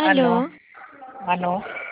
Aló, Aló, aló,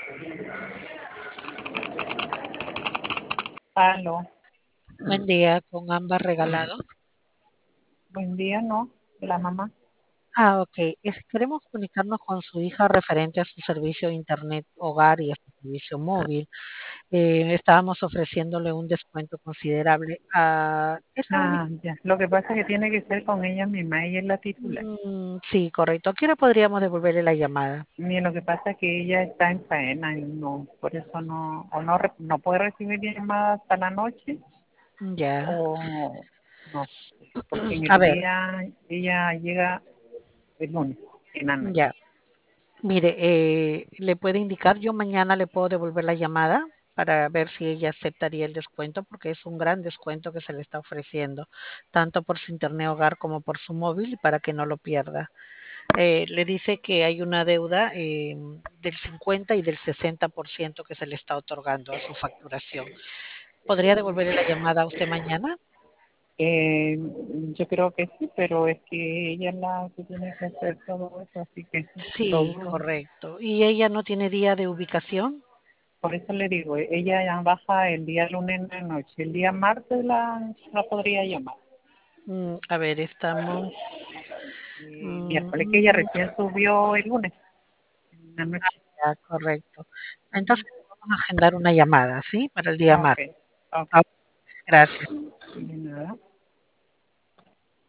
aló. buen día, con ambas regalado. Buen día, ¿no? La mamá. Ok. Queremos comunicarnos con su hija referente a su servicio de Internet hogar y a su servicio móvil. Estábamos ofreciéndole un descuento considerable a esa única. Ya. Lo que pasa es que tiene que ser con ella misma. Ella es la titular. Sí, correcto. ¿A qué hora podríamos devolverle la llamada? Mire, lo que pasa es que ella está en faena y no, por eso no, o no, no puede recibir llamadas hasta la noche Ya. o no, porque en A el ver, día ella llega el lunes, en la noche. ya. Mire, le puede indicar, yo mañana le puedo devolver la llamada para ver si ella aceptaría el descuento, porque es un gran descuento que se le está ofreciendo, tanto por su internet hogar como por su móvil, y para que no lo pierda. Le dice que hay una deuda del 50 y del 60% que se le está otorgando a su facturación. ¿Podría devolverle la llamada a usted mañana? Eh, yo creo que sí, pero es que ella es la que tiene que hacer todo eso, así que lo Sí, dudo. correcto. ¿Y ella no tiene día de ubicación? Por eso le digo, ella ya baja el día lunes en la noche. El día martes la podría llamar. A ver, estamos. Miércoles que ella Mm, recién subió el lunes en la noche. Ya, correcto. Ujú. Entonces vamos a agendar una llamada, ¿sí? Para el día Ok, martes. ok. Ah, gracias. De nada.